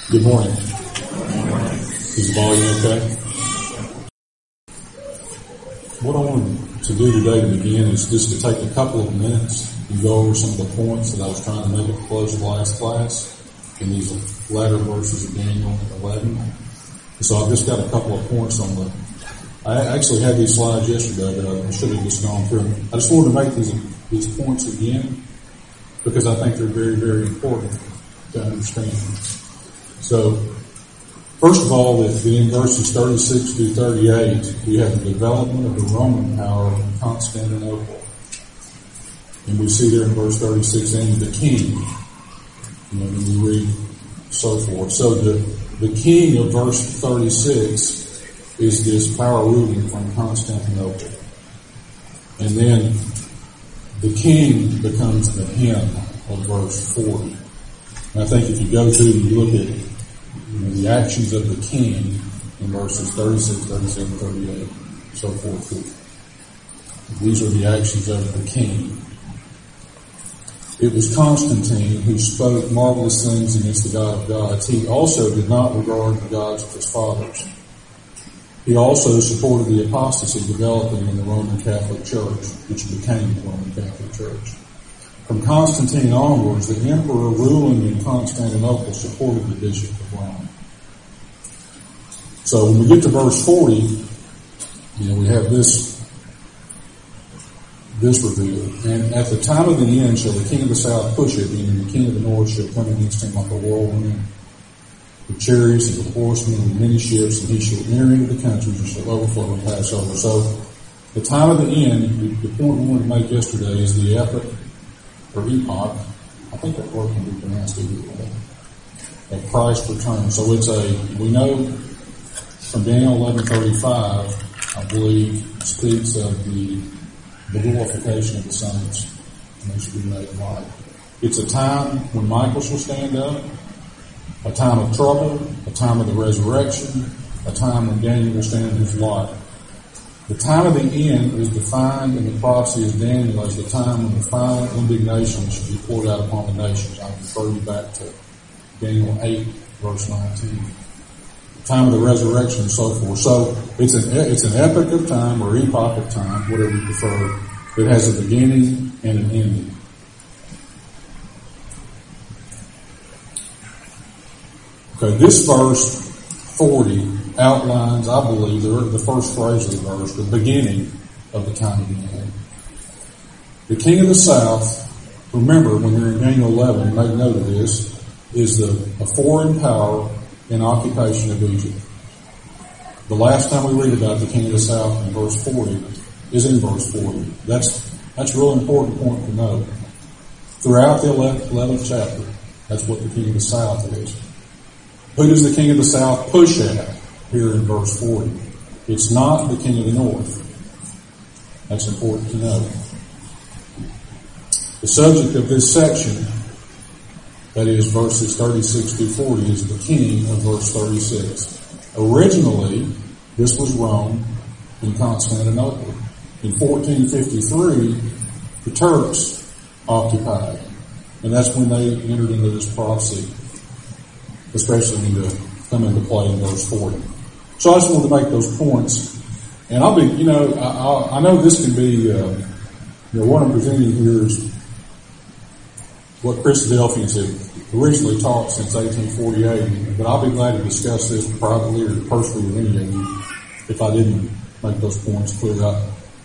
Good morning. Is the volume okay? What I wanted to do today to begin is just to take a couple of minutes and go over some of the points that I was trying to make at the close of the last class in these latter verses of Daniel 11. So I've just got a couple of points on the... I actually had these slides yesterday, but I should have just gone through them. I just wanted to make these points again because I think they're very, very important to understand. So, first of all, in verses 36 through 38, we have the development of the Roman power in Constantinople. And we see there in verse 36, and the king, when we read so forth. So the king of verse 36 is this power ruling from Constantinople. And then the king becomes the hem of verse 40. And I think if you go through and you look at the actions of the king in verses 36, 37, 38, so forth. These are the actions of the king. It was Constantine who spoke marvelous things against the God of gods. He also did not regard the gods of his fathers. He also supported the apostasy developing in the Roman Catholic Church, which became the Roman Catholic Church. From Constantine onwards, the emperor ruling in Constantinople supported the Bishop of Rome. So when we get to verse 40, we have this reveal. And at the time of the end shall the king of the south push it, and the king of the north shall come against him like a whirlwind, with chariots and with horsemen and many ships, and he shall enter into the countries and shall overflow and pass over. So the time of the end, the point we wanted to make yesterday is the epoch, or epoch, I think that word can be pronounced either way, of Christ's return. So we know from Daniel 11:35, I believe, speaks of the glorification of the saints, and they should be made light. It's a time when Michael shall stand up, a time of trouble, a time of the resurrection, a time when Daniel will stand in his light. The time of the end is defined in the prophecy of Daniel as the time when the final indignation should be poured out upon the nations. I refer you back to Daniel 8, verse 19. The time of the resurrection and so forth. So it's an epoch of time or epoch of time, whatever you prefer, that has a beginning and an ending. Okay, this verse 40 outlines, I believe, the first phrase of the verse, the beginning of the time of the end. The king of the south, remember when you're in Daniel 11, make note of this, is a foreign power in occupation of Egypt. The last time we read about the king of the south in verse 40 is in verse 40. That's a real important point to note. Throughout the 11th chapter, that's what the king of the south is. Who does the king of the south push at here in verse 40? It's not the king of the north. That's important to know. The subject of this section, that is verses 36 through 40, is the king of verse 36. Originally, this was Rome and Constantinople. In 1453, the Turks occupied. And that's when they entered into this prophecy, especially come into play in verse 40. So I just wanted to make those points. And I know this can be, what I'm presenting here is what Christadelphians have originally taught since 1848, but I'll be glad to discuss this privately or personally with any of you if I didn't make those points clear up.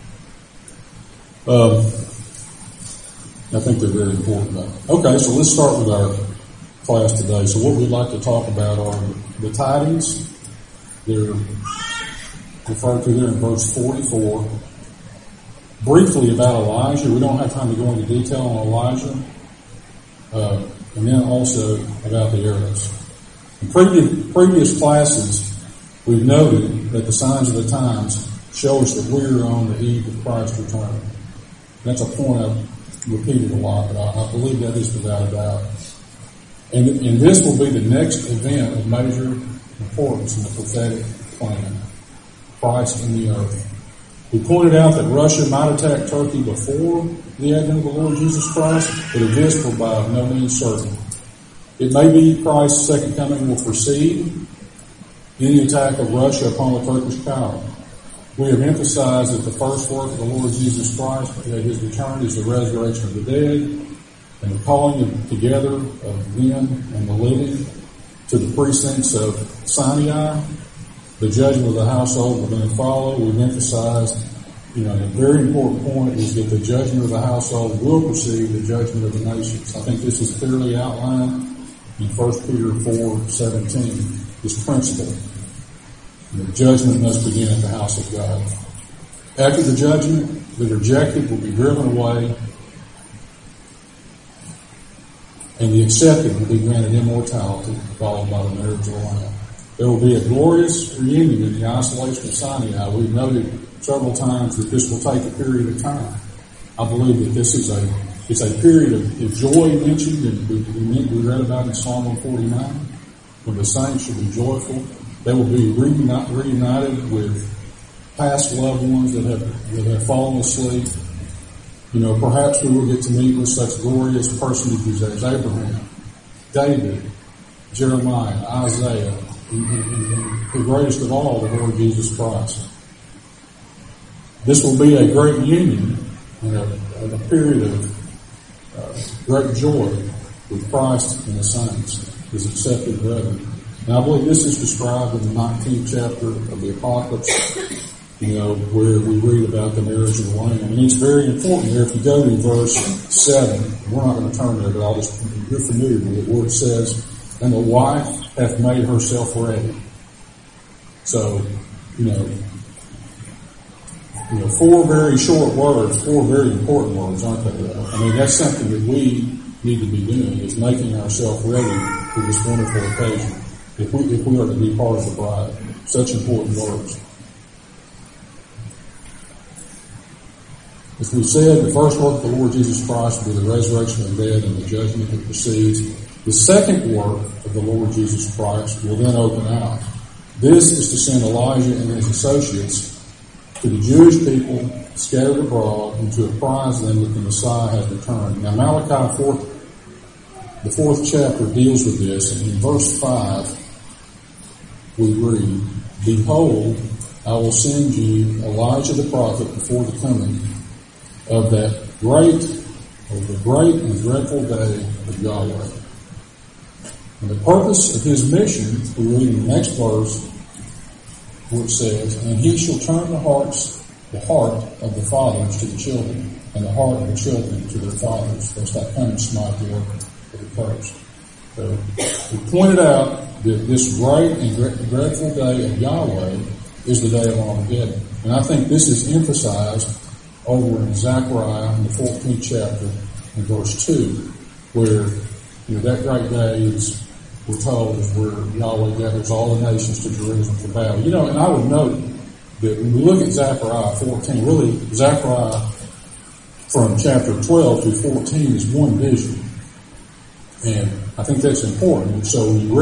I think they're very important though. Okay, so let's start with our class today. So what we'd like to talk about are the tidings. They're referred to there in verse 44. Briefly about Elijah. We don't have time to go into detail on Elijah. And then also about the arrows. In previous classes, we've noted that the signs of the times show us that we're on the eve of Christ's return. That's a point I've repeated a lot, but I believe that is without a doubt. And this will be the next event of major importance in the prophetic plan. Christ in the earth. We pointed out that Russia might attack Turkey before the advent of the Lord Jesus Christ, but of this we're by no means certain. It may be Christ's second coming will precede any attack of Russia upon the Turkish power. We have emphasized that the first work of the Lord Jesus Christ at his return is the resurrection of the dead and the calling together of them and the living to the precincts of Sinai. The judgment of the household will then follow. We've emphasized, a very important point is that the judgment of the household will precede the judgment of the nations. I think this is clearly outlined in 1 Peter 4:17, this principle. The judgment must begin at the house of God. After the judgment, the rejected will be driven away, and the accepted will be granted immortality, followed by the marriage of the Lamb. There will be a glorious reunion in the isolation of Sinai. We've noted several times that this will take a period of time. I believe that this is a period of joy mentioned, and we read about in Psalm 149, when the saints shall be joyful. They will be reunited with past loved ones that have fallen asleep. Perhaps we will get to meet with such glorious personages as Abraham, David, Jeremiah, Isaiah, and the greatest of all, the Lord Jesus Christ. This will be a great union and a period of great joy with Christ and the saints, his accepted brethren. And I believe this is described in the 19th chapter of the Apocalypse, where we read about the marriage of the Lamb. And it's very important here. If you go to verse 7, we're not going to turn there, but you're familiar with it, where it says, and the wife hath made herself ready. So, four very short words, four very important words, aren't they? I mean, that's something that we need to be doing, is making ourselves ready for this wonderful occasion. If we are to be part of the bride, such important words. As we said, the first work of the Lord Jesus Christ will be the resurrection of the dead and the judgment that precedes. The second work of the Lord Jesus Christ will then open out. This is to send Elijah and his associates to the Jewish people scattered abroad and to apprise them that the Messiah has returned. Now Malachi 4, the 4th chapter deals with this, and in verse 5 we read, Behold, I will send you Elijah the prophet before the coming of the great and dreadful day of Yahweh. And the purpose of his mission, we read in the next verse, where it says, And he shall turn the heart of the fathers to the children, and the heart of the children to their fathers, lest I come and smite the earth with a curse. So we pointed out that this great and dreadful day of Yahweh is the day of Armageddon. And I think this is emphasized over in Zechariah in the 14th chapter in verse 2, where that great day is, we're told, is where Yahweh gathers all the nations to Jerusalem for battle. And I would note that when we look at Zechariah 14, really Zechariah from chapter 12 to 14 is one vision. And I think that's important. So we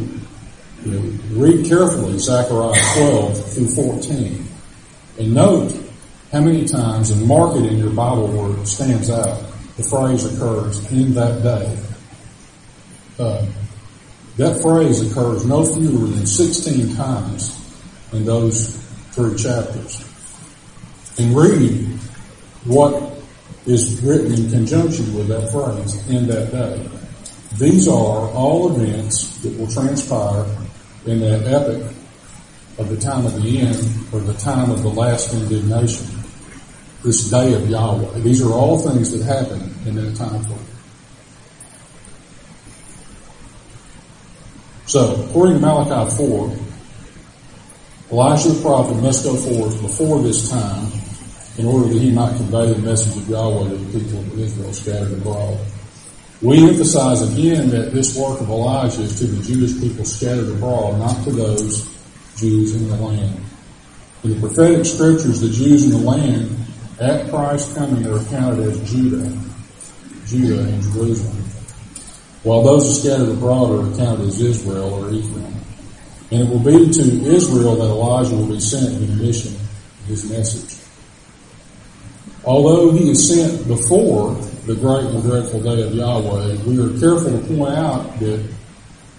read carefully Zechariah 12 through 14 and note how many times, and mark it in your Bible where it stands out, the phrase occurs, in that day. That phrase occurs no fewer than 16 times in those 3 chapters. And read what is written in conjunction with that phrase, in that day. These are all events that will transpire in that epoch of the time of the end, or the time of the last indignation, this day of Yahweh. These are all things that happen in that time frame. So, according to Malachi 4, Elijah the prophet must go forth before this time in order that he might convey the message of Yahweh to the people of Israel scattered abroad. We emphasize again that this work of Elijah is to the Jewish people scattered abroad, not to those Jews in the land. In the prophetic scriptures, the Jews in the land at Christ's coming are accounted as Judah and Jerusalem, while those scattered abroad are accounted as Israel or Ephraim. And it will be to Israel that Elijah will be sent with the mission of his message. Although he is sent before the great and dreadful day of Yahweh, we are careful to point out that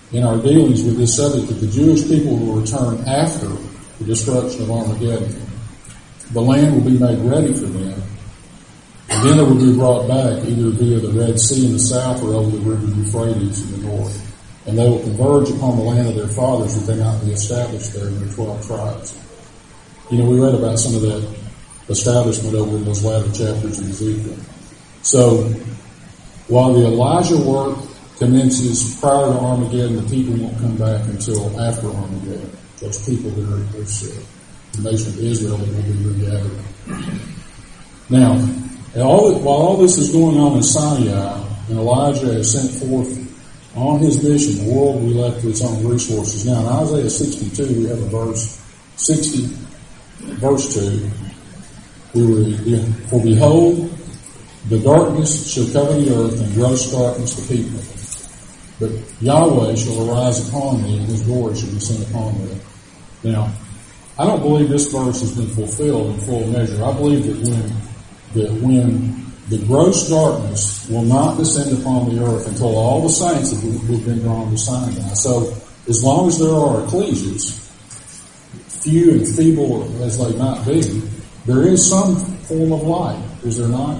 in our dealings with this subject that the Jewish people will return after the destruction of Armageddon. The land will be made ready for them, and then it will be brought back either via the Red Sea in the south or over the river Euphrates in the north. And they will converge upon the land of their fathers that they might be established there in their 12 tribes. You know, we read about some of that establishment over in those latter chapters in Ezekiel. So, while the Elijah work commences prior to Armageddon, the people won't come back until after Armageddon. Those people that are the nation of Israel that will be regathered. Now, while all this is going on in Sinai, and Elijah has sent forth on his mission, the world will be left to its own resources. Now, in Isaiah 62, we have a verse, 60, verse 2, we read, "For behold, the darkness shall cover the earth, and gross darkness the people. But Yahweh shall arise upon thee, and his glory shall be seen upon thee." Now, I don't believe this verse has been fulfilled in full measure. I believe that when the gross darkness will not descend upon the earth until all the saints have been drawn to Sinai. So, as long as there are ecclesias, few and feeble as they might be, there is some form of light, is there not?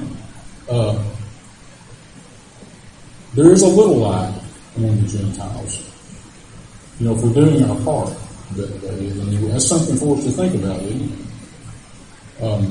There is a little light among the Gentiles. You know, if we're doing our part, that's something for us to think about, isn't it?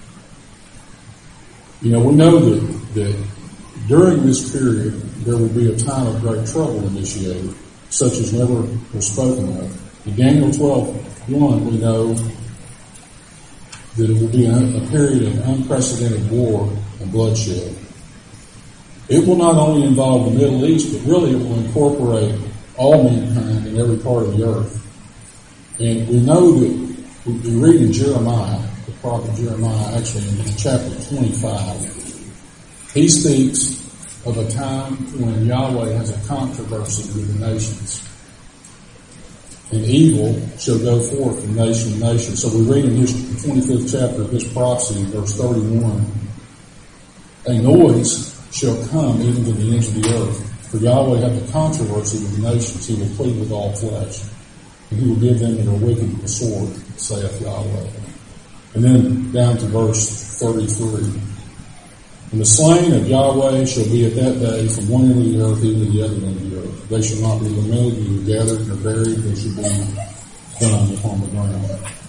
You know, we know that during this period there will be a time of great trouble initiated, such as never was spoken of. In Daniel 12:1, we know that it will be a period of unprecedented war and bloodshed. It will not only involve the Middle East, but really it will incorporate all mankind in every part of the earth. And we know that we read in Jeremiah, the prophet Jeremiah, actually in chapter 25, he speaks of a time when Yahweh has a controversy with the nations. And evil shall go forth from nation to nation. So we read in his 25th chapter of his prophecy, verse 31, "A noise shall come even to the ends of the earth, for Yahweh hath a controversy with the nations. He will plead with all flesh, and he will give them that are wicked with the sword, saith Yahweh." And then down to verse 33. "And the slain of Yahweh shall be at that day from one end of the earth even to the other end of the earth. They shall not be lamented, nor gathered, nor buried. They shall be found upon the ground."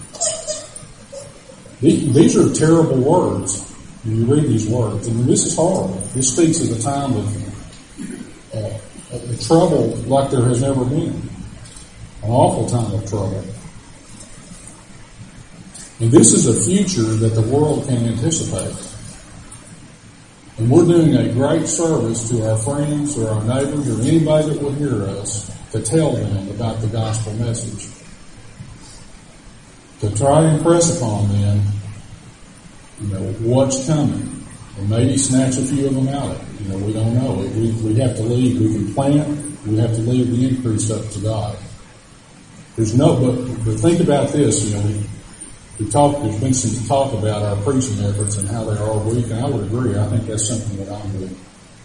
These are terrible words. When you read these words, I mean, this is horrible. This speaks of a time of trouble like there has never been. An awful time of trouble. And this is a future that the world can anticipate. And we're doing a great service to our friends or our neighbors or anybody that will hear us to tell them about the gospel message. To try to impress upon them, you know, what's coming. And maybe snatch a few of them out. You know, we don't know. We have to leave. We can plant. We have to leave the increase up to God. But think about this, you know, there's been some talk about our preaching efforts and how they are weak, and I would agree. I think that's something that I'm doing.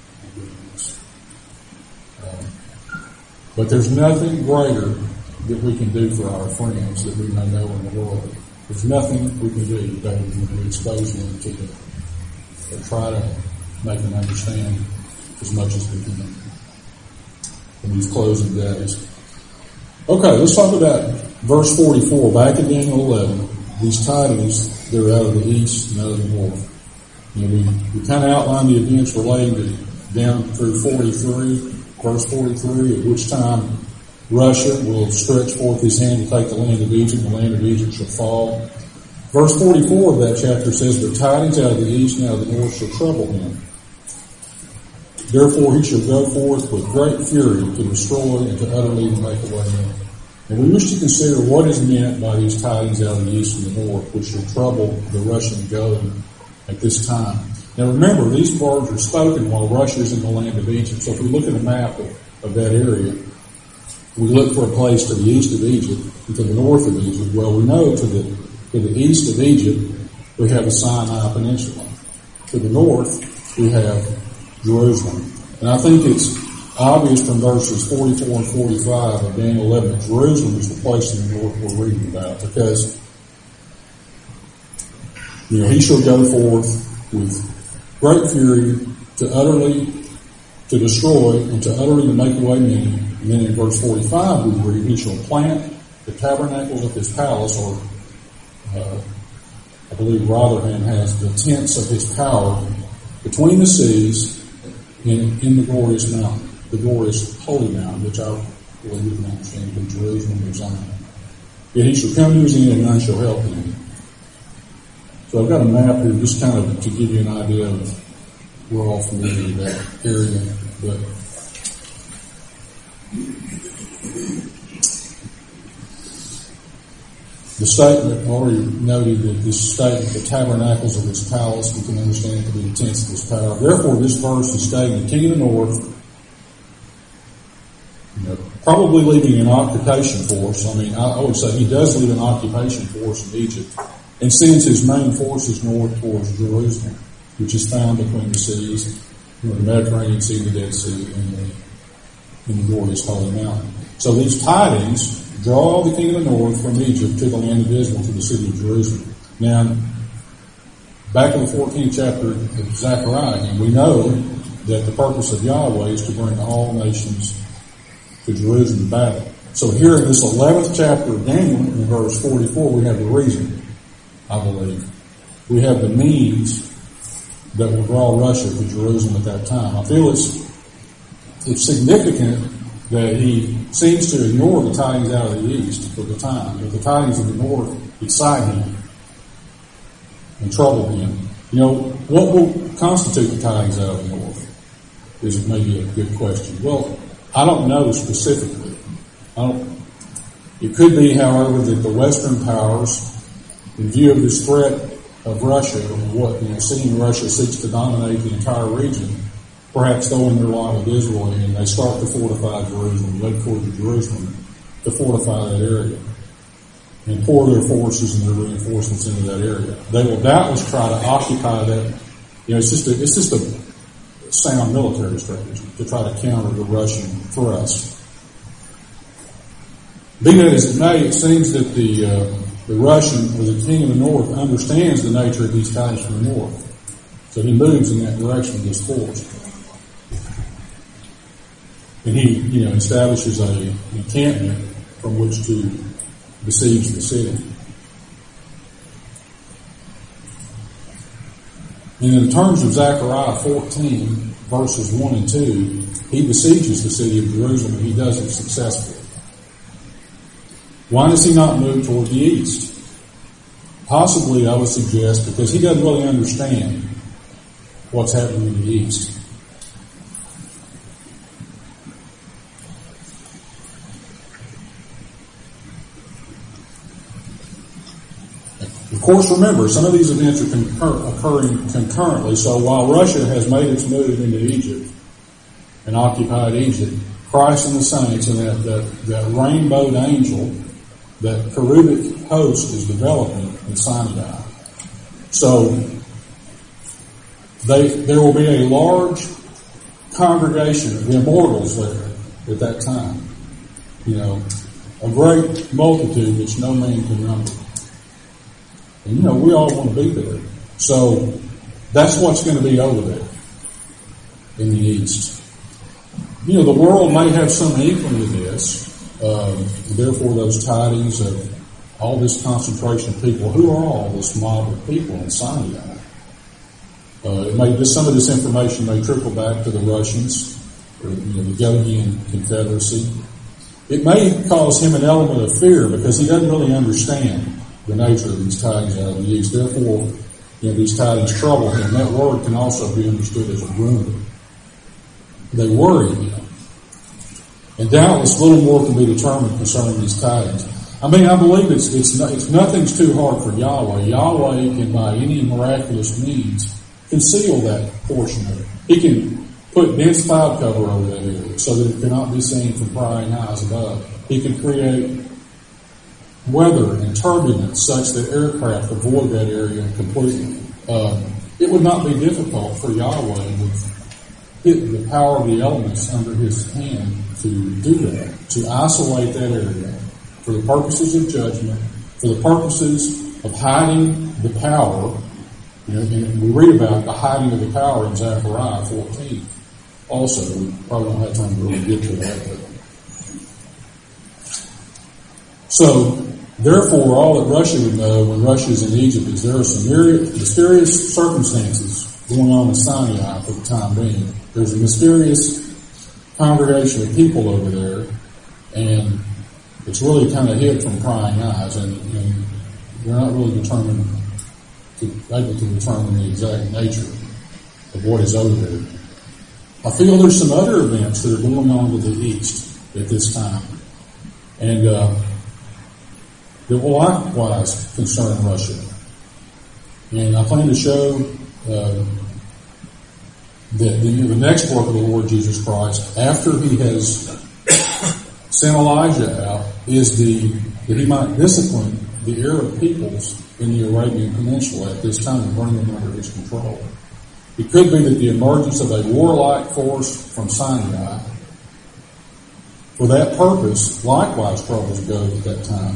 But there's nothing greater that we can do for our friends that we may know in the world. There's nothing we can do better than to expose them to them, or try to make them understand as much as we can in these closing days. Okay, let's talk about verse 44, back in Daniel 11. These tidings, they're out of the east and out of the north. You know, we kind of outlined the events relating to down through 43, verse 43, at which time Russia will stretch forth his hand to take the land of Egypt, and the land of Egypt shall fall. Verse 44 of that chapter says, "But tidings out of the east and out of the north shall trouble him. Therefore he shall go forth with great fury to destroy and to utterly make away men." And we wish to consider what is meant by these tidings out of the east and the north, which will trouble the Russian going at this time. Now remember, these words are spoken while Russia is in the land of Egypt. So if we look at a map of that area, we look for a place to the east of Egypt and to the north of Egypt. Well, we know to the east of Egypt, we have the Sinai Peninsula. To the north, we have Jerusalem. And I think it's obvious from verses 44 and 45 of Daniel 11 that Jerusalem is the place in the north we're reading about, because he shall go forth with great fury to destroy and to utterly to make away many. And then in verse 45 we read, he shall plant the tabernacles of his palace, or I believe Rotherham has the tents of his power between the seas in the glorious mountain, the glorious holy mountain, which I believe we can understand to be Jerusalem or Zion. Yet he shall come to his end and none shall help him. So I've got a map here just kind of to give you an idea of, we're all familiar with that area, but the statement already noted that this statement, the tabernacles of his palace, we can understand to be the tents of his power. Therefore, this verse is stating the king of the north, probably leading an occupation force. I mean, I would say he does lead an occupation force in Egypt and sends his main forces north towards Jerusalem, which is found between the seas, the Mediterranean Sea, the Dead Sea, and the glorious Holy Mountain. So these tidings draw the king of the north from Egypt to the land of Israel, to the city of Jerusalem. Now, back in the 14th chapter of Zechariah, and we know that the purpose of Yahweh is to bring all nations to Jerusalem in battle. So here in this 11th chapter of Daniel, in verse 44, we have the reason, I believe. We have the means that will draw Russia to Jerusalem at that time. I feel it's significant that he seems to ignore the tidings out of the east for the time, but the tidings of the north excite him and trouble him. What will constitute the tidings out of the north is maybe a good question. Well, I don't know specifically. It could be, however, that the Western powers, in view of this threat of Russia and seeing Russia seeks to dominate the entire region, perhaps throwing their line with Israel, and they start to fortify Jerusalem, wait for Jerusalem to fortify that area and pour their forces and their reinforcements into that area. They will doubtless try to occupy that. It's just a sound military strategy to try to counter the Russian thrust. Be that as it may, it seems that the Russian, or the king of the north, understands the nature of these tidings from the north. So he moves in that direction with his force. And he, establishes an encampment from which to besiege the city. And in terms of Zechariah 14, verses 1 and 2, he besieges the city of Jerusalem, and he does it successfully. Why does he not move toward the east? Possibly, I would suggest, because he doesn't really understand what's happening in the east. Of course, remember, some of these events are occurring concurrently, so while Russia has made its move into Egypt and occupied Egypt, Christ and the saints and that rainbowed angel, that cherubic host is developing in Sinai. So there will be a large congregation of the immortals there at that time. A great multitude which no man can number. And we all want to be there. So that's what's going to be over there in the east. The world may have some inkling of this. Therefore, those tidings of all this concentration of people, who are all this mob of people in Sinai? Some of this information may trickle back to the Russians, or the Goghian Confederacy. It may cause him an element of fear because he doesn't really understand the nature of these tidings out of the east. Therefore, these tidings trouble him. That word can also be understood as a rumor. They worry him. And doubtless little more can be determined concerning these tidings. I believe nothing's too hard for Yahweh. Yahweh can, by any miraculous means, conceal that portion of it. He can put dense cloud cover over that area so that it cannot be seen from prying eyes above. He can create weather and turbulence such that aircraft avoid that area completely. It would not be difficult for Yahweh, with the power of the elements under his hand to do that, to isolate that area for the purposes of judgment, for the purposes of hiding the power. And we read about the hiding of the power in Zechariah 14. Also, we probably don't have time to really get to that. But. So, therefore, all that Russia would know when Russia is in Egypt is there are some mysterious circumstances going on in Sinai for the time being. There's a mysterious congregation of people over there, and it's really kind of hid from prying eyes, and they're not really able to determine the exact nature of what is over there. I feel there's some other events that are going on to the east at this time, and that will likewise concern Russia. And I plan to show that the next work of the Lord Jesus Christ, after he has sent Elijah out, is that he might discipline the Arab peoples in the Arabian Peninsula at this time and bring them under his control. It could be that the emergence of a warlike force from Sinai, for that purpose, likewise troubles Gog at that time.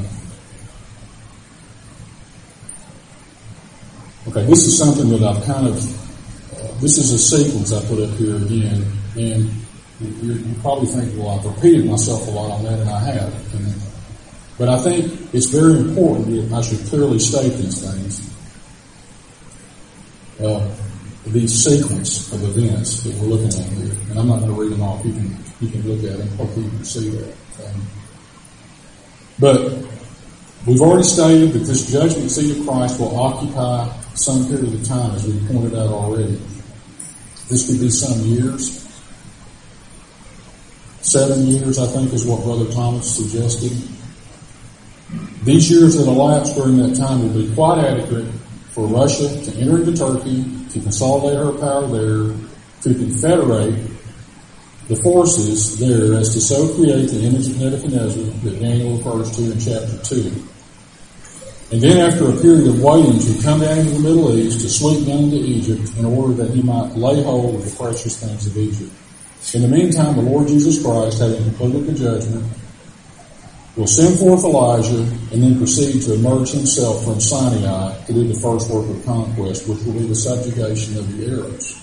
Okay, this is something that I've kind of, this is a sequence I put up here again, and you probably think, well, I've repeated myself a lot on that, and I have. But I think it's very important that I should clearly state these things. The sequence of events that we're looking at here. And I'm not going to read them off. You can look at them. Hopefully you can see that. But we've already stated that this judgment seat of Christ will occupy some period of time, as we pointed out already. This could be some years. 7 years, I think, is what Brother Thomas suggested. These years that elapse during that time will be quite adequate for Russia to enter into Turkey, to consolidate her power there, to confederate the forces there as to so create the image of Nebuchadnezzar that Daniel refers to in chapter 2. And then after a period of waiting to come down into the Middle East, to sweep down into Egypt in order that he might lay hold of the precious things of Egypt. In the meantime, the Lord Jesus Christ, having completed the judgment, will send forth Elijah and then proceed to emerge himself from Sinai to do the first work of conquest, which will be the subjugation of the Arabs.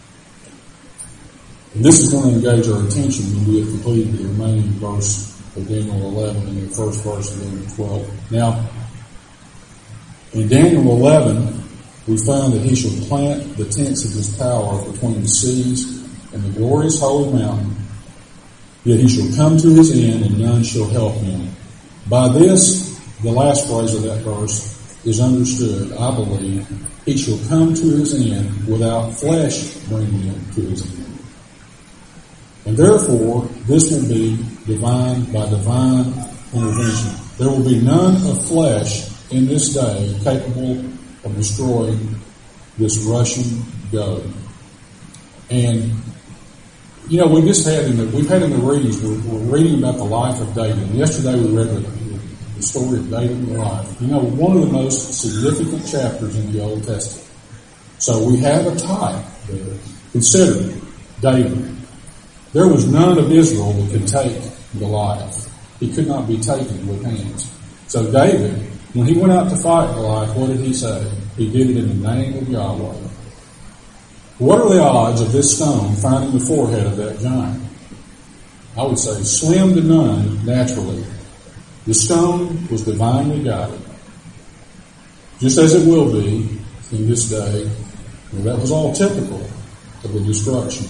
And this is going to engage our attention when we have completed the remaining verse of Daniel 11 and the first verse of Daniel 12. Now, in Daniel 11, we find that he shall plant the tents of his power between the seas and the glorious holy mountain. Yet he shall come to his end, and none shall help him. By this, the last phrase of that verse is understood, I believe. He shall come to his end without flesh bringing him to his end. And therefore, this will be divine by divine intervention. There will be none of flesh in this day capable of destroying this Russian Gog. And we've had in the readings, we're reading about the life of David. And yesterday we read the story of David's life. One of the most significant chapters in the Old Testament. So we have a type there. Consider David. There was none of Israel that could take Goliath. He could not be taken with hands. So David, when he went out to fight Goliath, what did he say? He did it in the name of Yahweh. What are the odds of this stone finding the forehead of that giant? I would say slim to none naturally. The stone was divinely guided. Just as it will be in this day. That was all typical of the destruction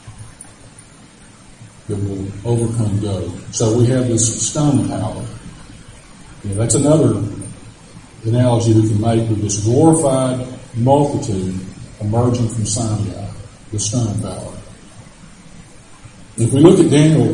that will overcome Gog. So we have this stone power. That's another analogy we can make with this glorified multitude emerging from Sinai, the stone power. If we look at Daniel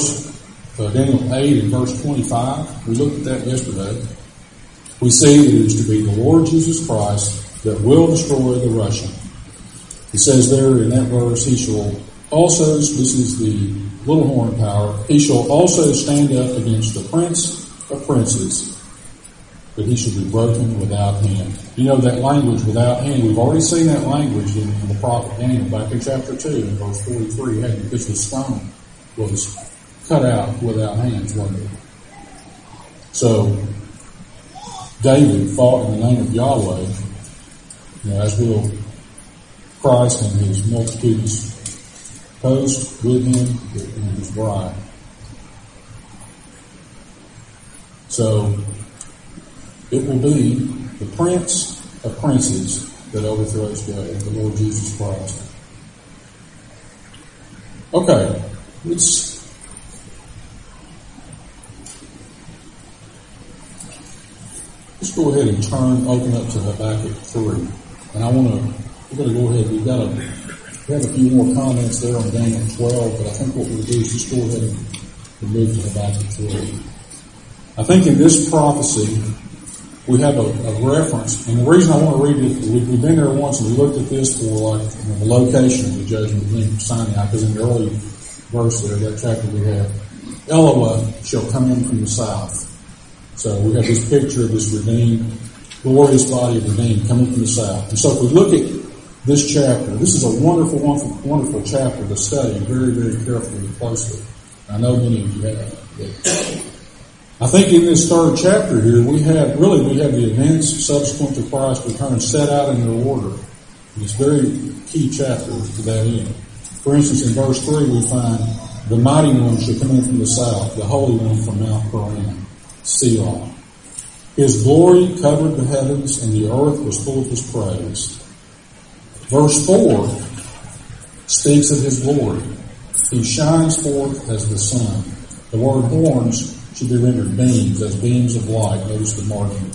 8 and verse 25, we looked at that yesterday, we see that it is to be the Lord Jesus Christ that will destroy the Russian. It says there in that verse, he shall also, this is the little horn power, he shall also stand up against the prince of princes, that he should be broken without hand. You know that language, without hand, we've already seen that language in the prophet Daniel back in chapter 2 in verse 43, because the stone was cut out without hands, wasn't it? So, David fought in the name of Yahweh, as will Christ and his multitudes host with him and his bride. So, it will be the Prince of Princes that overthrows God, the Lord Jesus Christ. Okay, let's go ahead and open up to Habakkuk 3. And we're going to go ahead, we have a few more comments there on Daniel 12, but I think what we'll do is just go ahead and move to Habakkuk 3. I think in this prophecy, we have a reference, and the reason I want to read it, we've been there once and we looked at this for the location of the judgment of Sinai, because in the early verse there, that chapter we have, Eloah shall come in from the south. So we have this picture of this redeemed, glorious body of redeemed coming from the south. And so if we look at this chapter, this is a wonderful, wonderful, wonderful chapter to study very, very carefully and closely. I know many of you have. I think in this third chapter here, we have the events subsequent to Christ's return set out in their order. It's very key chapter to that end. For instance, in verse 3 we find, the mighty one shall come in from the south, the holy one from Mount Paran, Selah. His glory covered the heavens, and the earth was full of his praise. Verse 4 speaks of his glory. He shines forth as the sun. The word horns should be rendered beams, as beams of light. Notice the margin.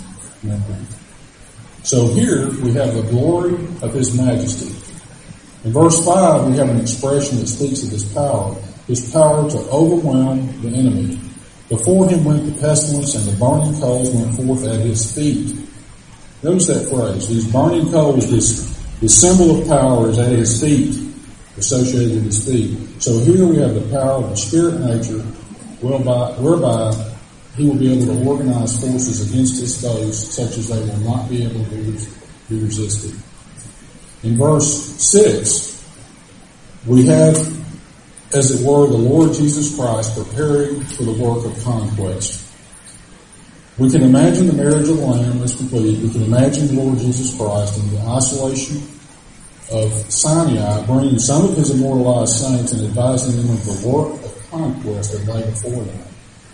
So here we have the glory of his majesty. In verse 5 we have an expression that speaks of his power to overwhelm the enemy. Before him went the pestilence, and the burning coals went forth at his feet. Notice that phrase. These burning coals, this symbol of power is at his feet, associated with his feet. So here we have the power of the spirit nature, whereby he will be able to organize forces against his foes, such as they will not be able to be resisted. In verse 6, we have, as it were, the Lord Jesus Christ preparing for the work of conquest. We can imagine the marriage of the Lamb is complete. We can imagine the Lord Jesus Christ in the isolation of Sinai, bringing some of his immortalized saints and advising them of the work of conquest that lay before them.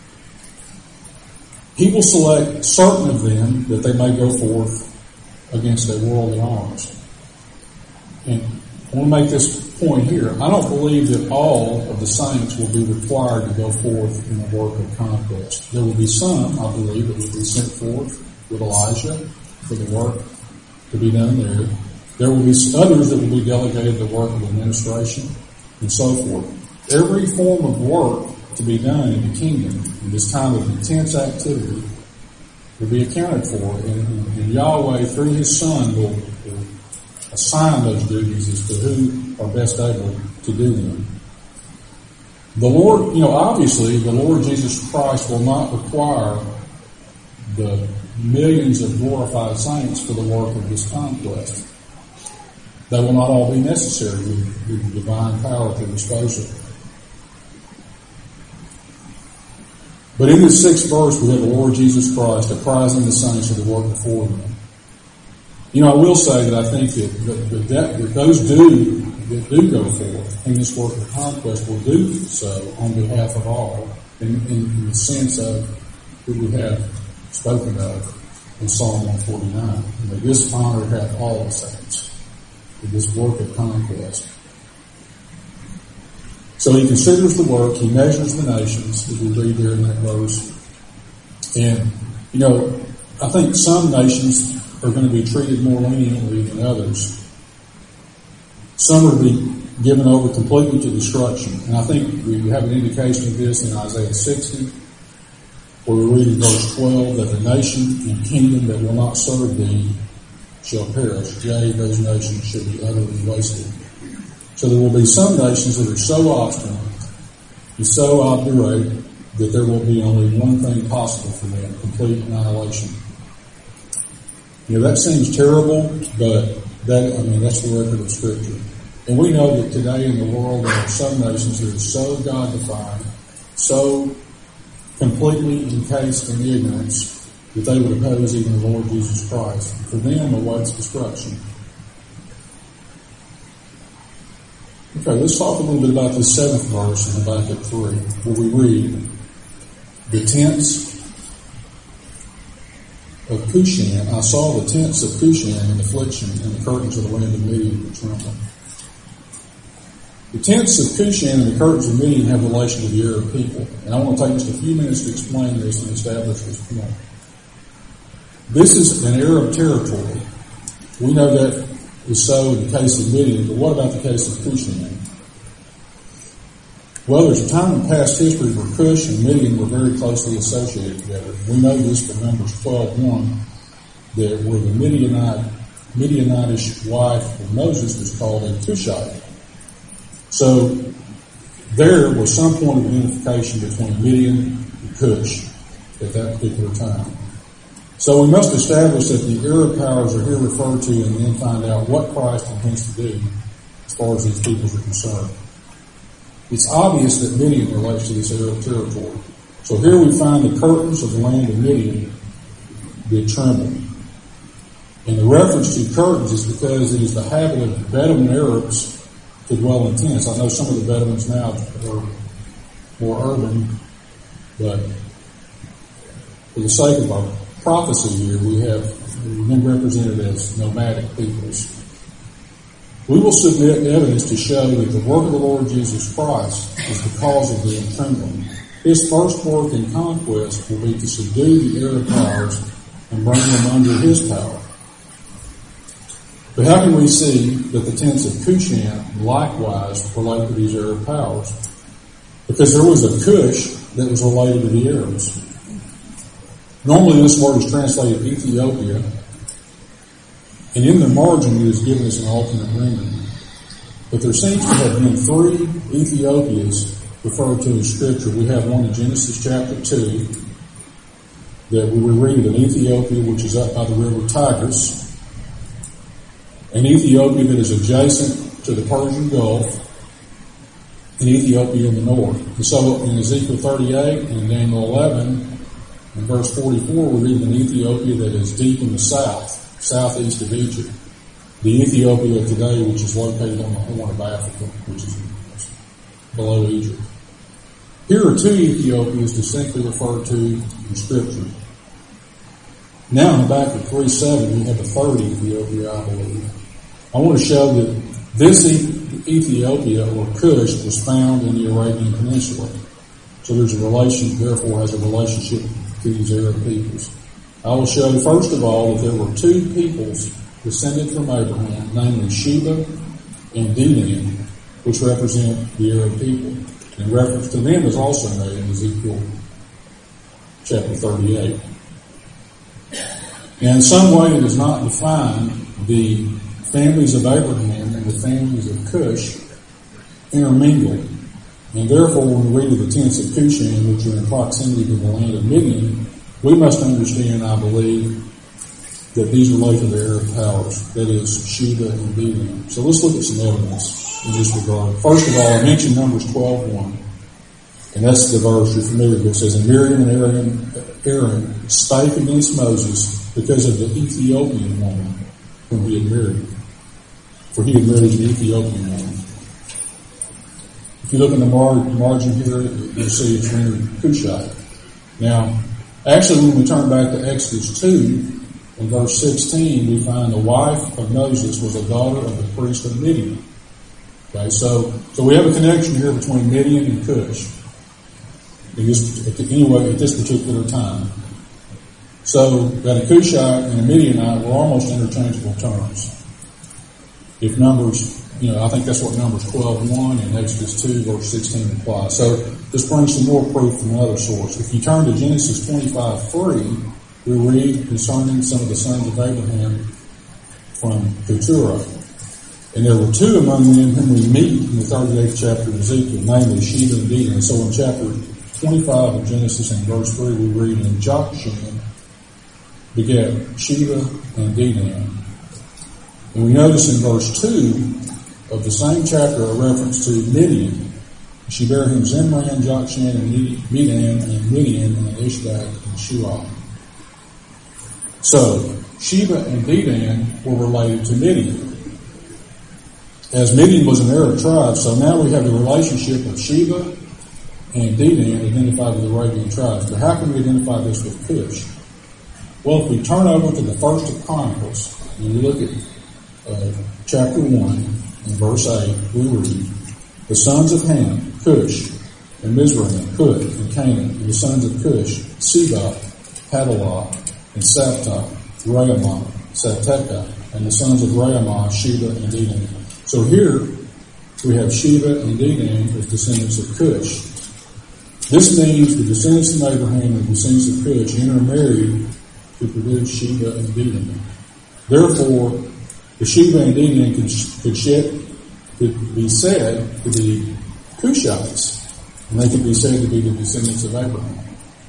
He will select certain of them that they may go forth against their worldly arms. And I want to make this point here. I don't believe that all of the saints will be required to go forth in the work of conquest. There will be some, I believe, that will be sent forth with Elijah for the work to be done there. There will be others that will be delegated the work of administration and so forth. Every form of work to be done in the kingdom, in this time of intense activity, will be accounted for. And Yahweh, through his Son, will assign those duties as to who are best able to do them. The Lord, obviously, the Lord Jesus Christ will not require the millions of glorified saints for the work of this conquest. They will not all be necessary with the divine power at their disposal. But in this 6th verse, we have the Lord Jesus Christ apprising the saints of the work before them. I will say that I think that those that do go forth in this work of conquest will do so on behalf of all, in the sense of who we have spoken of in Psalm 149. This honor hath all the saints in this work of conquest. So he considers the work, he measures the nations, as we read there in that verse. And, I think some nations are going to be treated more leniently than others. Some are to be given over completely to destruction. And I think we have an indication of this in Isaiah 60, where we read in verse 12 that the nation and kingdom that will not serve thee shall perish. Yea, those nations shall be utterly wasted. So there will be some nations that are so obstinate and so obdurate that there will be only one thing possible for them, complete annihilation. That seems terrible, but that's the record of Scripture. And we know that today in the world there are some nations that are so God-defying, so completely encased in ignorance, that they would oppose even the Lord Jesus Christ. For them awaits destruction. Okay, let's talk a little bit about this 7th verse in Habakkuk 3, where we read, the tents of Cushan, I saw the tents of Cushan in affliction, and the curtains of the land of Midian were trembling. The tents of Cushan and the curtains of Midian have relation to the Arab people, and I want to take just a few minutes to explain this and establish this point. This is an Arab territory. We know that is so in the case of Midian, but what about the case of Cushan? Well, there's a time in past history where Cush and Midian were very closely associated together. We know this from Numbers 12:1, that where the Midianitish wife of Moses was called a Cushite. So there was some point of identification between Midian and Cush at that particular time. So we must establish that the Arab powers are here referred to and then find out what Christ intends to do as far as these peoples are concerned. It's obvious that Midian relates to this Arab territory. So here we find the curtains of the land of Midian that tremble. And the reference to curtains is because it is the habit of Bedouin Arabs to dwell in tents. I know some of the Bedouins now are more urban, but for the sake of our prophecy here, we've been represented as nomadic peoples. We will submit evidence to show that the work of the Lord Jesus Christ is the cause of the trembling. His first work in conquest will be to subdue the Arab powers and bring them under his power. But how can we see that the tents of Cushan likewise relate to these Arab powers? Because there was a Cush that was related to the Arabs. Normally this word is translated Ethiopia, and in the margin it is given as an alternate rendering. But there seems to have been 3 Ethiopias referred to in Scripture. We have one in Genesis chapter 2 that we read of Ethiopia, which is up by the river Tigris, an Ethiopia that is adjacent to the Persian Gulf, and Ethiopia in the north. And so in Ezekiel 38 and Daniel 11, in verse 44, we read of an Ethiopia that is deep in the south, southeast of Egypt. The Ethiopia of today, which is located on the Horn of Africa, which is below Egypt. Here are 2 Ethiopias distinctly referred to in Scripture. Now in Habakkuk 3:7, we have a 3rd Ethiopia, I believe. I want to show that this Ethiopia, or Cush, was found in the Arabian Peninsula. So there's a relation, therefore has a relationship to these Arab peoples. I will show, first of all, that there were 2 peoples descended from Abraham, namely Sheba and Dedan, which represent the Arab people. And reference to them is also made in Ezekiel chapter 38. And in some way it does not define the families of Abraham and the families of Cush intermingled. And therefore, when we read of the tents of Cushan, which are in proximity to the land of Midian, we must understand, I believe, that these relate to the Arab powers, that is, Sheba and Dedan. So let's look at some evidence in this regard. First of all, I mentioned Numbers 12:1, and that's the verse you're familiar with. It says, and Miriam and Aaron spake against Moses because of the Ethiopian woman whom he had married. For he had married an Ethiopian woman. If you look in the margin here, you'll see it's rendered Cushite. Now, actually, when we turn back to Exodus 2, in verse 16, we find the wife of Moses was a daughter of the priest of Midian. Okay, so we have a connection here between Midian and Cush. At this particular time. So that a Cushite and a Midianite were almost interchangeable terms. If Numbers, I think that's what Numbers 12:1 and Exodus 2 verse 16 implies. So this brings some more proof from another source. If you turn to Genesis 25:3, we read concerning some of the sons of Abraham from Keturah. And there were 2 among them whom we meet in the 38th chapter of Ezekiel, namely Sheba and Dedan. So in chapter 25 of Genesis and verse 3, we read, and Jokshan begat Sheba and Dedan. And we notice in verse 2 of the same chapter a reference to Midian. She bare him Zimran, Jokshan, and Medan, and Midian, and Ishbak, and Shuah. So, Sheba and Dedan were related to Midian. As Midian was an Arab tribe, so now we have the relationship of Sheba and Dedan identified with the Arabian tribes. But how can we identify this with Cush? Well, if we turn over to the First of Chronicles, and we look at chapter 1 and verse 8, we read, the sons of Ham, Cush, and Mizraim, Put, and Canaan, and the sons of Cush, Seba, Havilah, and Sabta, Raamah, Sabteka, and the sons of Raamah, Sheba, and Dedan. So here we have Sheba and Dedan as descendants of Cush. This means the descendants of Abraham and the descendants of Cush intermarried to produce Sheba and Dedan. Therefore, the Sheba and Dedan could be said to be Cushites, and they could be said to be the descendants of Abraham.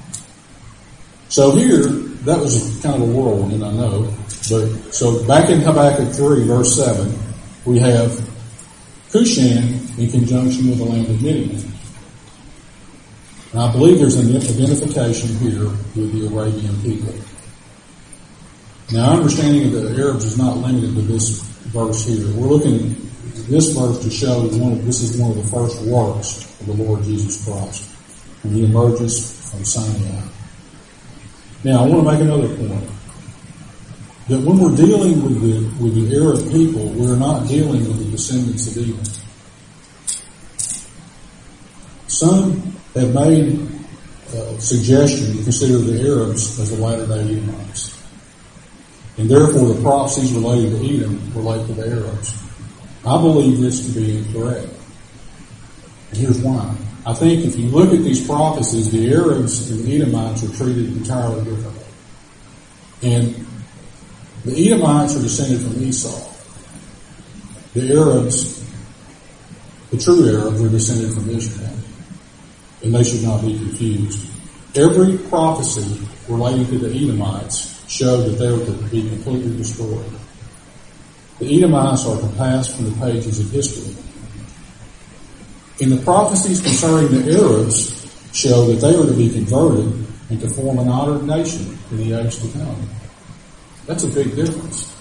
So here, that was kind of a whirlwind, I know, but so back in Habakkuk 3, verse 7, we have Cushan in conjunction with the land of Midian. And I believe there's an identification here with the Arabian people. Now, our understanding of the Arabs is not limited to this verse here. We're looking at this verse to show that this is one of the first works of the Lord Jesus Christ when he emerges from Sinai. Now, I want to make another point. That when we're dealing with the Arab people, we're not dealing with the descendants of Edom. Some have made a suggestion to consider the Arabs as the latter-day Edomites. And therefore the prophecies related to Edom relate to the Arabs. I believe this to be incorrect. And here's why. I think if you look at these prophecies, the Arabs and the Edomites are treated entirely differently. And the Edomites are descended from Esau. The Arabs, the true Arabs, are descended from Ishmael. And they should not be confused. Every prophecy relating to the Edomites showed that they were to be completely destroyed. The Edomites are to pass from the pages of history. In the prophecies concerning the Arabs show that they were to be converted and to form an honored nation in the age to come. That's a big difference.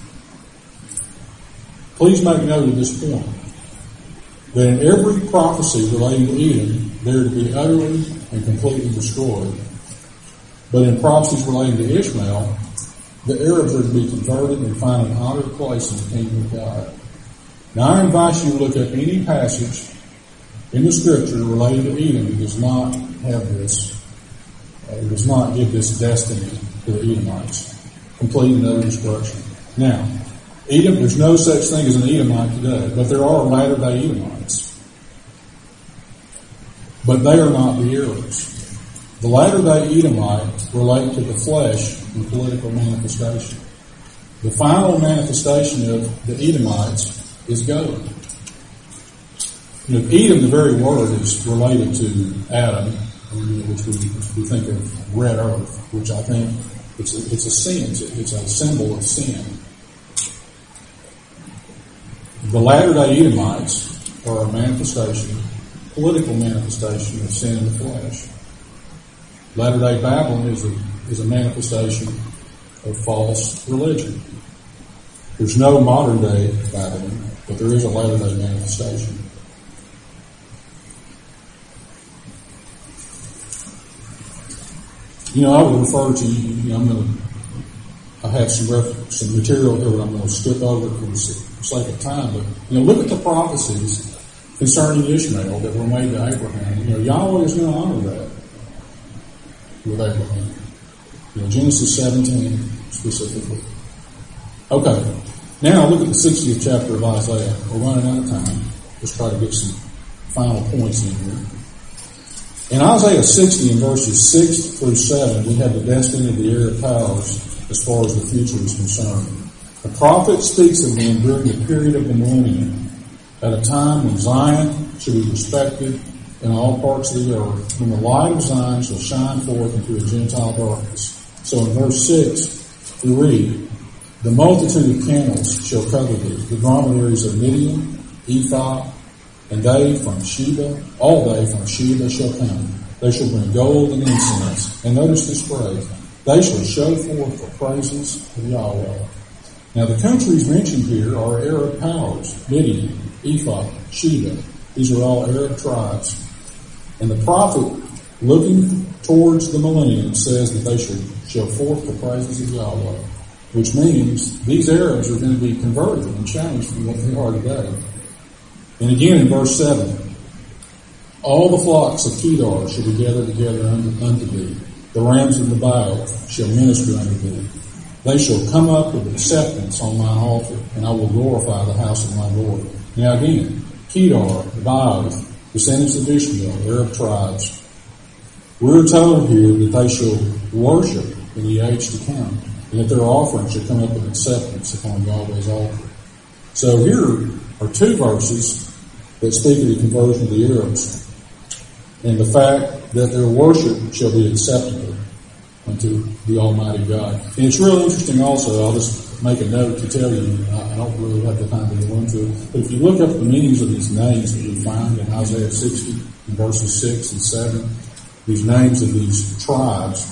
Please make note of this point. That in every prophecy relating to Edom, they are to be utterly and completely destroyed. But in prophecies relating to Ishmael, the Arabs are to be converted and find an honored place in the kingdom of God. Now I invite you to look up any passage in the scripture relating to Edom that does not have this, does not give this destiny to the Edomites. Complete and utter destruction. Now, Edom, there's no such thing as an Edomite today, but there are latter-day Edomites. But they are not the Arabs. The latter-day Edomites relate to the flesh and political manifestation. The final manifestation of the Edomites is God. Edom, the very word, is related to Adam, which we think of red earth, which I think it's a sin. It's a symbol of sin. The latter-day Edomites are a manifestation, political manifestation of sin in the flesh. Latter-day Babylon is a manifestation of false religion. There's no modern-day Babylon, but there is a latter-day manifestation. I would refer to, I have some material here that I'm going to skip over for the sake of time, but, look at the prophecies concerning Ishmael that were made to Abraham. Yahweh is going to honor that with Abraham. Genesis 17 specifically. Okay. Now look at the 60th chapter of Isaiah. We're running out of time. Let's try to get some final points in here. In Isaiah 60 in verses 6 through 7, we have the destiny of the Arab powers as far as the future is concerned. The prophet speaks of them during the period of the millennium, at a time when Zion should be respected in all parts of the earth, when the light of Zion shall shine forth into a Gentile darkness. So in verse 6, we read, the multitude of camels shall cover thee, the dromedaries of Midian, Ephah, and they from Sheba, all they from Sheba shall come. They shall bring gold and incense. And notice this phrase, they shall show forth the praises of Yahweh. Now the countries mentioned here are Arab powers, Midian, Ephah, Sheba. These are all Arab tribes. And the prophet, looking towards the millennium, says that they shall show forth the praises of Yahweh, which means these Arabs are going to be converted and changed from what they are today. And again in verse 7, all the flocks of Kedar shall be gathered together unto thee. The rams of Nebaioth shall minister unto thee. They shall come up with acceptance on mine altar, and I will glorify the house of my Lord. Now again, Kedar, Nebaioth, descendants of Ishmael, Arab tribes. We're told here that they shall worship in the age to come, and that their offering shall come up with acceptance upon Yahweh's altar. So here are two verses that speak of the conversion of the Arabs, and the fact that their worship shall be acceptable unto the Almighty God. And it's really interesting also, I'll just make a note to tell you, I don't really have the time to go into it, but if you look up the meanings of these names that we find in Isaiah 60, in verses 6 and 7, these names of these tribes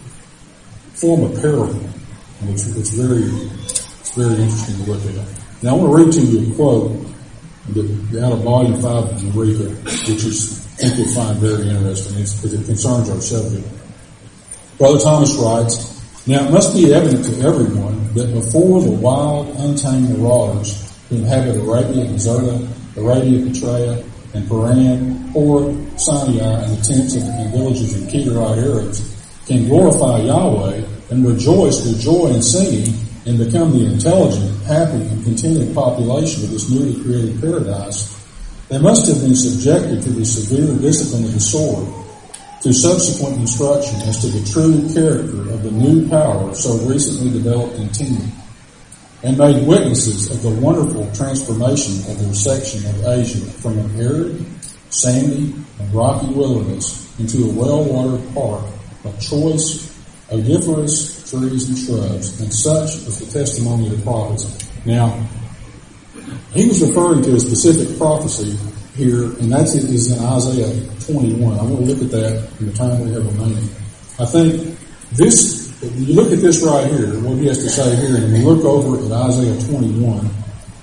form a parable, and it's very interesting to look at. Now I want to read to you a quote out of Volume 5 of Eureka, which I think you'll find very interesting because it concerns our subject. Brother Thomas writes, now it must be evident to everyone that before the wild, untamed marauders who inhabit Arabia and Zerta, Arabia, Petrea, and Paran, Hor, Sinai, and the tents and villages of Kedarite Arabs can glorify Yahweh and rejoice with joy and singing and become the intelligent, happy, and contented population of this newly created paradise, they must have been subjected to the severe discipline of the sword, to subsequent instruction as to the true character of the new power so recently developed in Timon, and made witnesses of the wonderful transformation of their section of Asia from an arid, sandy, and rocky wilderness into a well-watered park of choice, odoriferous trees and shrubs, and such was the testimony of the prophets. Now, he was referring to a specific prophecy here, and that is in Isaiah 21. I want to look at that in the time we have remaining. I think this, if you look at this right here, what he has to say here, and we look over at Isaiah 21,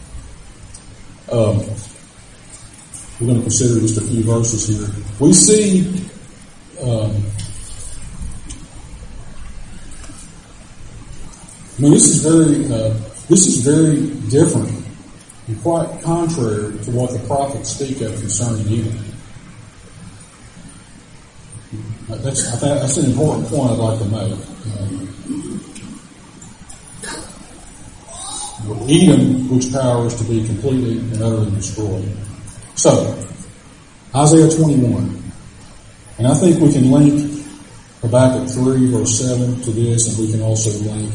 we're going to consider just a few verses here. We see this is very different and quite contrary to what the prophets speak of concerning Edom. That's an important point I'd like to make. Edom, which power is to be completely and utterly destroyed. So, Isaiah 21. And I think we can link Habakkuk 3 verse 7 to this, and we can also link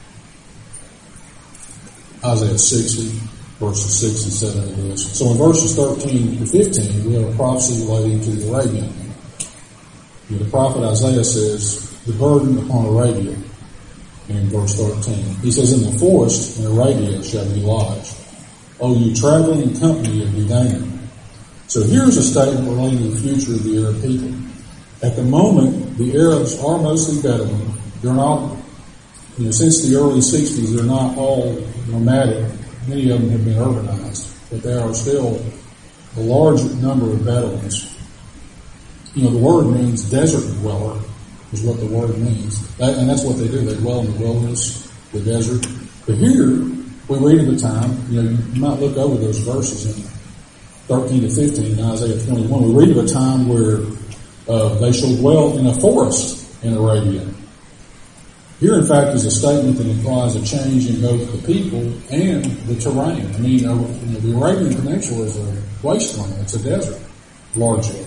Isaiah 60 verses 6 and 7 to this. So in verses 13 to 15, we have a prophecy relating to the Arabian. The prophet Isaiah says, the burden upon Arabia, in verse 13. He says, in the forest in Arabia shall be lodged, O you traveling company of Dedanim. So here's a statement relating to the future of the Arab people. At the moment, the Arabs are mostly Bedouin. They're not, since the early 60s, they're not all nomadic. Many of them have been urbanized, but there are still a large number of Bedouins. The word means desert dweller, is what the word means. And that's what they do. They dwell in the wilderness, the desert. But here, we read of a time, you might look over those verses in 13 to 15 in Isaiah 21. We read of a time where they shall dwell in a forest in Arabia. Here, in fact, is a statement that implies a change in both the people and the terrain. The Arabian Peninsula is a wasteland. It's a desert, largely.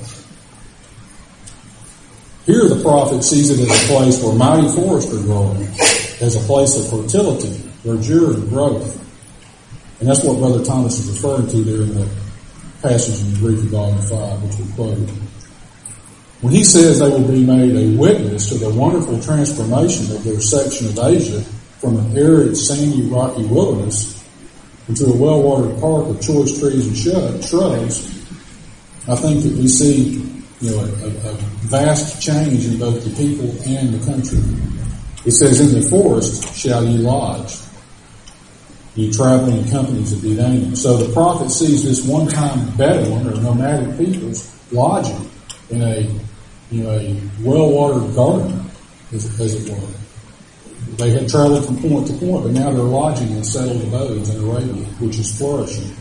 Here, the prophet sees it as a place where mighty forests are growing, as a place of fertility, verdure, and growth. And that's what Brother Thomas is referring to there in the passage in Greek Volume 5, which we quoted. When he says they will be made a witness to the wonderful transformation of their section of Asia from an arid, sandy, rocky wilderness into a well-watered park of choice trees and shrubs, I think that we see, a vast change in both the people and the country. It says, "In the forest shall ye lodge, ye traveling in companies of Dedanim." So the prophet sees this one-time Bedouin or nomadic peoples lodging in a well-watered garden, as it were. They had traveled from point to point, but now they're lodging in settled abodes in Arabia, which is flourishing.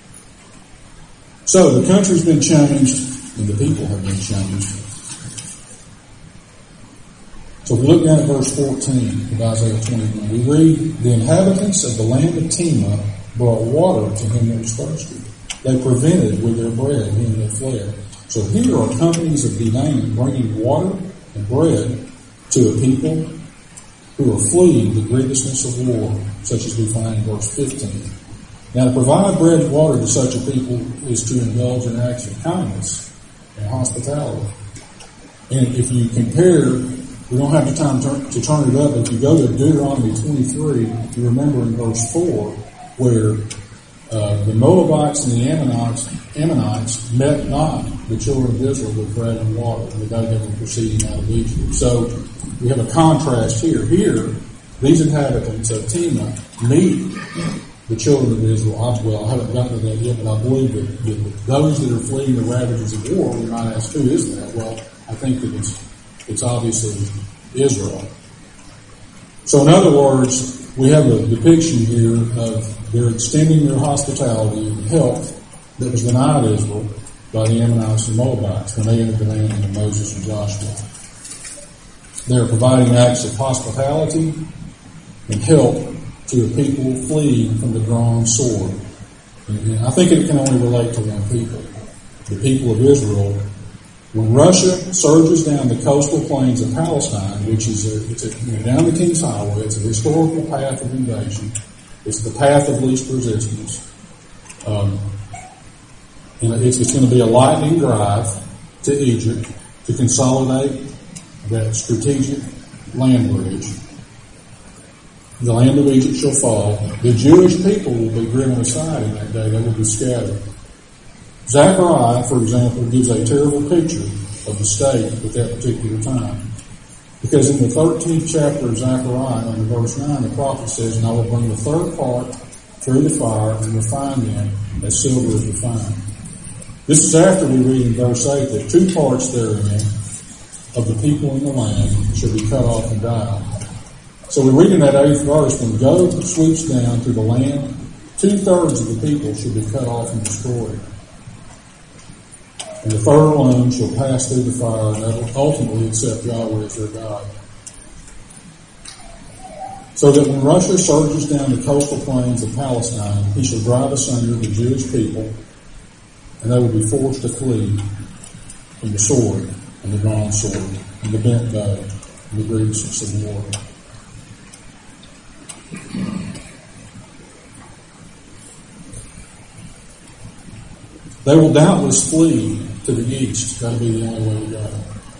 So the country's been changed, and the people have been changed. So we look down at verse 14 of Isaiah 21. We read, "The inhabitants of the land of Tema brought water to him that was thirsty. They prevented with their bread him that fled." So here are companies of Dedanim bringing water and bread to a people who are fleeing the grievousness of war, such as we find in verse 15. Now, to provide bread and water to such a people is to indulge in acts of kindness and hospitality. And if you compare, we don't have the time to turn it up, but if you go to Deuteronomy 23, you remember in verse 4, where the Moabites and the Ammonites met not the children of Israel with bread and water the day they were proceeding out of Egypt. So we have a contrast here. Here, these inhabitants of Tema meet the children of Israel. I haven't gotten to that yet, but I believe that those that are fleeing the ravages of war, we might ask, who is that? Well, I think that it's obviously Israel. So in other words, we have a depiction here of they're extending their hospitality and help that was denied Israel by the Ammonites and Moabites when they entered the land under Moses and Joshua. They're providing acts of hospitality and help to a people fleeing from the drawn sword. And I think it can only relate to one people, the people of Israel. When Russia surges down the coastal plains of Palestine, which is down the King's Highway, it's a historical path of invasion. It's the path of least resistance. It's going to be a lightning drive to Egypt to consolidate that strategic land bridge. The land of Egypt shall fall. The Jewish people will be driven aside in that day. They will be scattered. Zechariah, for example, gives a terrible picture of the state at that particular time. Because in the 13th chapter of Zechariah, in verse 9, the prophet says, "And I will bring the third part through the fire and refine them as silver is refined." This is after we read in verse 8 that 2 parts therein of the people in the land shall be cut off and die. So we read in that 8th verse, when God sweeps down through the land, 2/3 of the people shall be cut off and destroyed. And the third alone shall pass through the fire and ultimately accept Yahweh as their God. So that when Russia surges down the coastal plains of Palestine, he shall drive asunder the Jewish people, and they will be forced to flee from the sword and the drawn sword and the bent bow and the grievousness of war. They will doubtless flee to the east. That'll be the only way to go.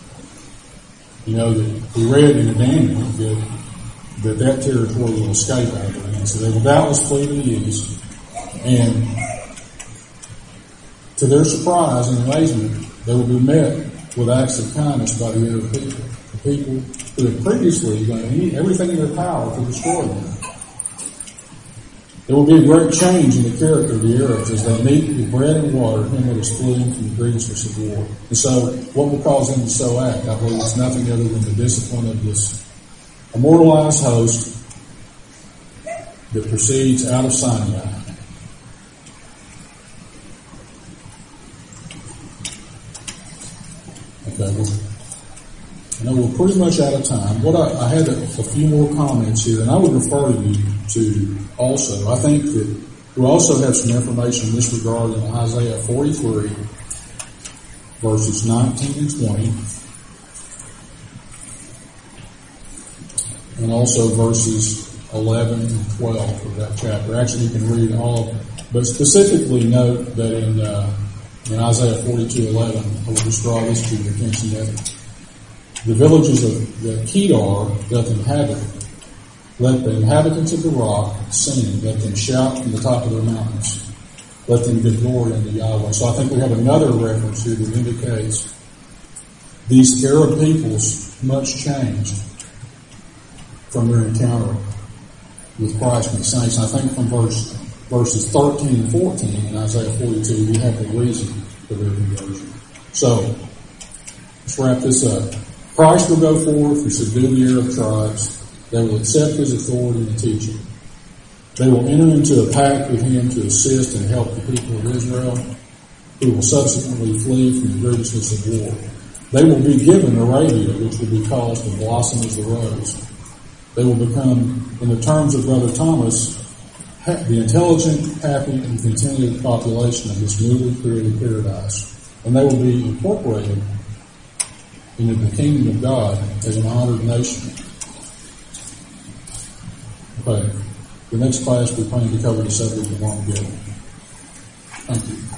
That we read in Daniel that territory will escape out of the land. So they will doubtless flee to the east. And to their surprise and amazement, they will be met with acts of kindness by the Arab people. The people who had previously done everything in their power to destroy them. There will be a great change in the character of the Arabs as they meet with bread and water him that is fleeing from the grievousness of war. And so, what will cause them to so act? I believe it's nothing other than the discipline of this immortalized host that proceeds out of Sinai. Okay, I know we're pretty much out of time. I had a few more comments here, and I would refer you to also. I think that we also have some information in this regard in Isaiah 43, verses 19 and 20, and also verses 11 and 12 of that chapter. Actually, you can read all of them, but specifically note that in Isaiah 42:11, I will just draw this to your attention that the villages of the Kedar doth inhabit, Let the inhabitants of the rock sing. Let them shout from the top of their mountains. Let them give glory unto Yahweh. So I think we have another reference here that indicates these Arab peoples much changed from their encounter with Christ and the saints. And I think from verses 13 and 14 in Isaiah 42, we have the reason for their conversion. So, let's wrap this up. Christ will go forth and subdue the Arab tribes. They will accept his authority and teaching. They will enter into a pact with him to assist and help the people of Israel, who will subsequently flee from the grievousness of war. They will be given Arabia, which will be caused to blossom as the rose. They will become, in the terms of Brother Thomas, the intelligent, happy, and contented population of this newly created paradise. And they will be incorporated into the kingdom of God as an honored nation. Okay. The next class we plan to cover the subject of Armageddon. Thank you.